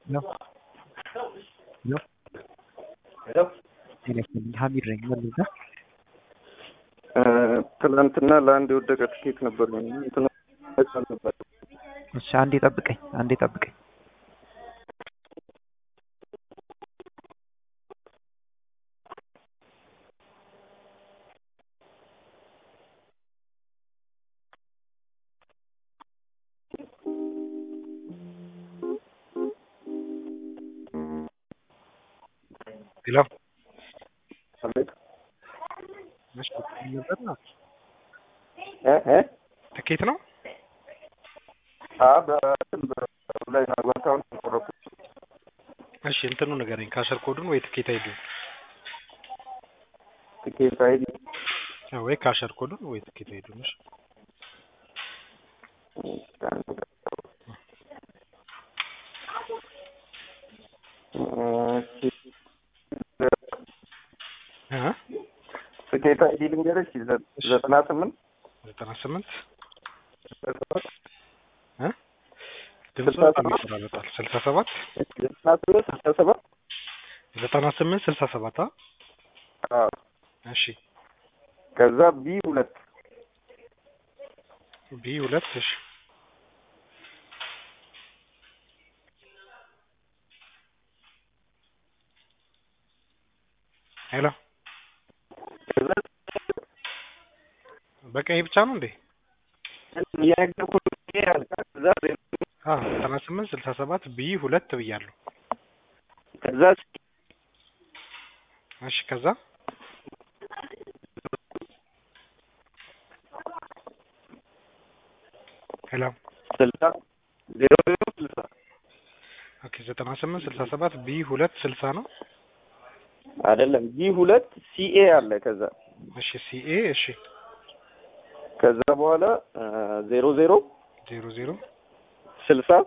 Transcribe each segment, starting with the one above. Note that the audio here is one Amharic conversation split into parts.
ነው ነው ሄሎ ሀሚድ ነኝ። መልዛ ትናንትና ለአንድ የወደቀ ትኬት ነበር ነው እንትን ነበር። እሺ አንዴ ጠብቀኝ። ሄሎ አቤት እሺ ነበር ነው ትኬት ነው ላይ ናጓታውን ቆረጡ። እሺ እንትኑ ንገረኝ ካሸር ኮዱን ወይ ትኬት አይዲ ትኬት አይዲ ወይ ካሸር ኮዱን ወይ ትኬት አይዲ ነሽ ትኬት አይዲ ልንገርሽ 98 ድምጽ በጣም ይሰራበታል 67 98 አዎ እሺ ከዛ ቢ2 እሺ ሄሎ በቃ ይሄ ብቻ ነው እንዴ? ያገኩት ከዛ 98 67 ቢ2 ብያለሁ። ከዛ እሺ ከዛ ሄሎ 60 00 ኦኬ 98 67 ቢ2 60 ነው አይደለም ቢ2 ሲኤ አለ ከዛ እሺ ሲኤ እሺ ከዛ በኋላ 00 60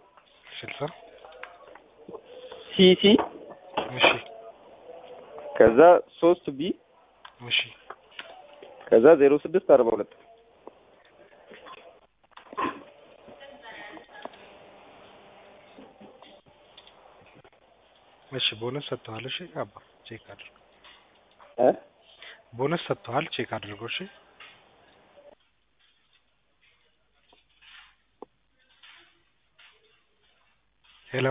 ሲሲ እሺ ከዛ 3 ቢ እሺ ከዛ 06 42 እሺ ቦነስ ሰጥቷል። እሺ አባ ቼክ አድርጉ እ ቦነስ ሰጥቷል ቼክ አድርጉ። እሺ ሄሎ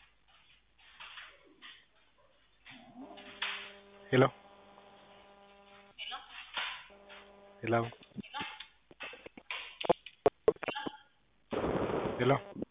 ሄሎ ሄሎ ሄሎ